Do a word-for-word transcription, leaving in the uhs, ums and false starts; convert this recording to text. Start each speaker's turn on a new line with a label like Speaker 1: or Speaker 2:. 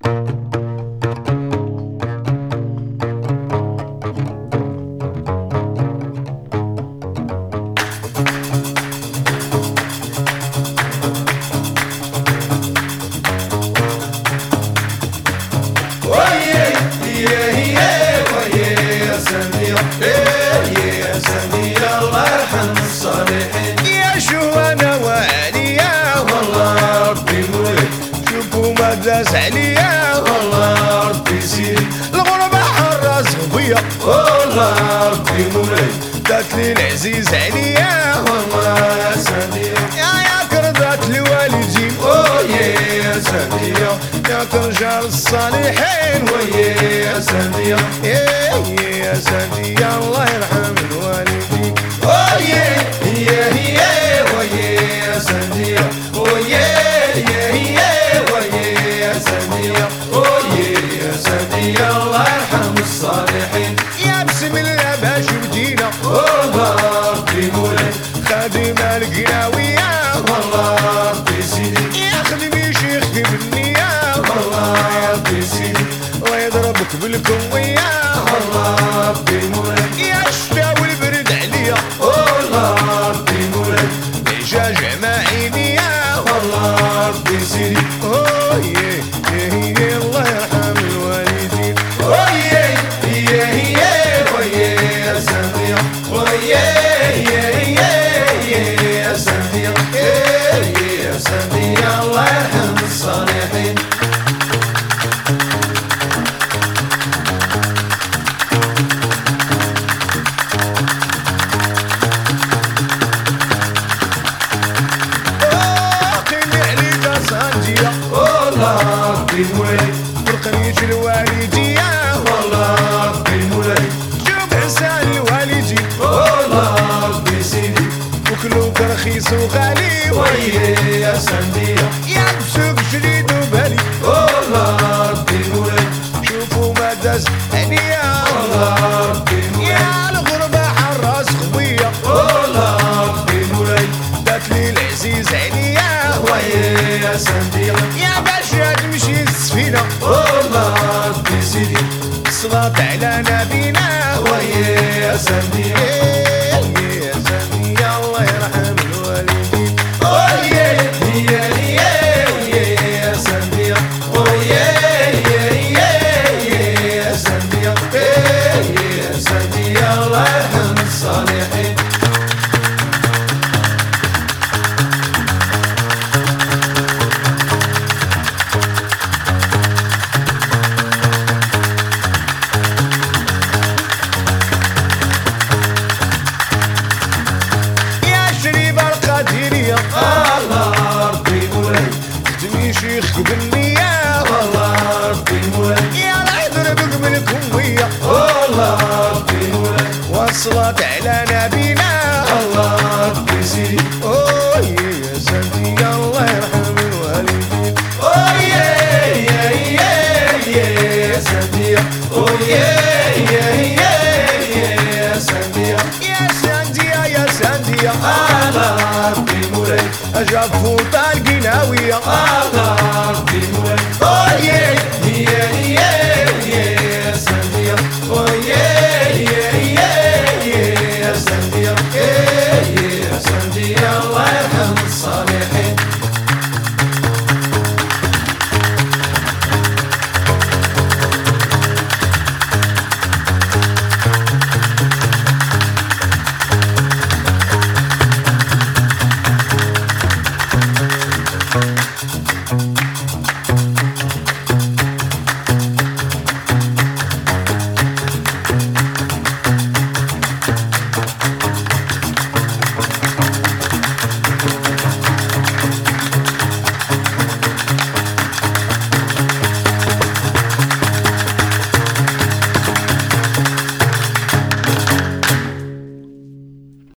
Speaker 1: يا شوانا وعليا والله ربي مولاي شوفوا ما داس عليا والله ربي سيدي الغربة حراس بيا والله ربي مولاي دات لي العزيز عليا والله يا سندية يا يا كردات الوالدين ويا يا سندية يا كرجال الصالحين ويا يا سندية يا يا سندية الله يرحم الوالدين ويا هي هي ويا يا سندية ويا هي هي ويا يا سندية ويا يا سندية الله يرحم الصالحين يا بسم الله باش بدينا والله ربي مولاي خادم القناوية والله ربي سيدي يا خدمي شيخ بالنية والله ربي سيدي الله يضربك بالكوية والله ربي مولاي يا الشتا والبرد عليا والله ربي مولاي دجاج معينية والله ربي سيدي ويا هي الله يرحم الوالدين ويا هي هي ويا يا سندية ويا هي هي يا سندية يا سندية الله يرحم الصالحين والله ربي مولاي بالقريش الوالدية والله ربي مولاي شوف حسان الوالدي والله ربي سيدي وكلوك رخيص وغالي ويا يا سندية يا بسوق جديد وبالي والله ربي مولاي شوفوا ما داز عليا والله ربي مولاي يا الغربة حراس خوية والله ربي مولاي دات لي العزيز عليا ويا يا سندية يا باش تمشي السفينة والله ربي سيدي الصلاة على نبينا ويا يا سندية يا سندية الله يرحم الوالدين ويا هي هي ويا يا سندية ويا هي هي يا سندية يا سندية الله يرحم الصالحين الله ربي مولاي خدمي شيخك بالنية والله ربي مولاي يا الله يضربك بالكوية والله ربي مولاي والصلاة على نبينا